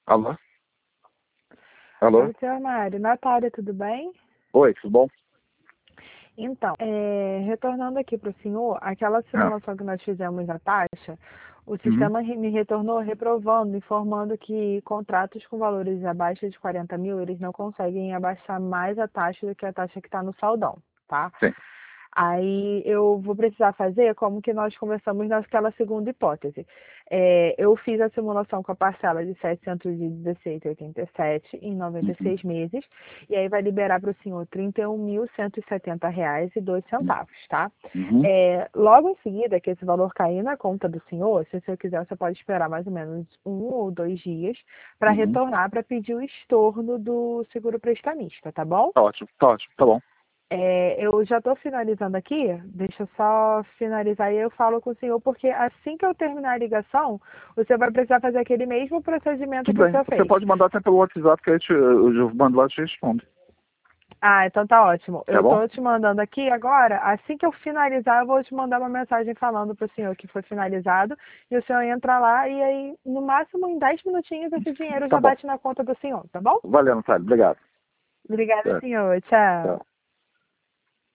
Alô? Alô? Oi, senhor Mário. Natália, tudo bem? Oi, tudo bom? Então, retornando aqui para o senhor, aquela Ah, simulação que nós fizemos da taxa, o uhum. sistema me retornou reprovando, informando que contratos com valores abaixo de 40 mil, eles não conseguem abaixar mais a taxa do que a taxa que está no saldão, tá? Sim. Aí eu vou precisar fazer como que nós conversamos naquela segunda hipótese. Eu fiz a simulação com a parcela de 716,87 em noventa e Uhum. seis meses, e aí vai liberar para o senhor R$ 31.170,02, tá? Uhum. Logo em seguida, que esse valor cair na conta do senhor, se o senhor quiser, você pode esperar mais ou menos 1 ou 2 dias para Uhum. retornar para pedir o estorno do seguro prestamista, tá bom? Tá ótimo, tá ótimo, tá bom. Eu já estou finalizando aqui, deixa eu só finalizar e eu falo com o senhor, porque assim que eu terminar a ligação, você vai precisar fazer aquele mesmo procedimento Tudo que o bem. senhor Você fez. pode mandar até pelo WhatsApp que eu mando lá e te respondo. Ah, então tá ótimo. Tá Eu bom? estou te mandando aqui agora, assim que eu finalizar, eu vou te mandar uma mensagem falando para o senhor que foi finalizado, e o senhor entra lá e aí, no máximo em 10 minutinhos, esse dinheiro Tá já bom. bate na conta do senhor, tá bom? Valeu, Natália. Obrigado. Obrigada, Certo. senhor. Tchau. Tchau.